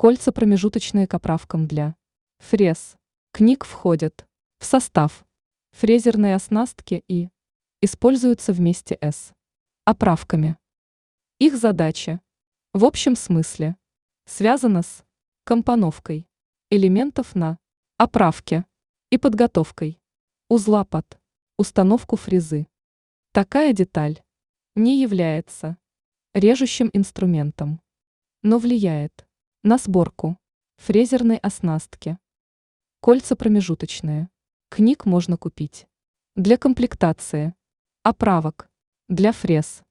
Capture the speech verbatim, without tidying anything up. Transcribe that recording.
Кольца промежуточные к оправкам для фрез. Книг входят в состав фрезерные оснастки и используются вместе с оправками. Их задача в общем смысле связана с компоновкой элементов на оправке и подготовкой узла под установку фрезы. Такая деталь не является режущим инструментом, но влияет на сборку фрезерной оснастки. Кольца промежуточные. Книг можно купить для комплектации оправок для фрез.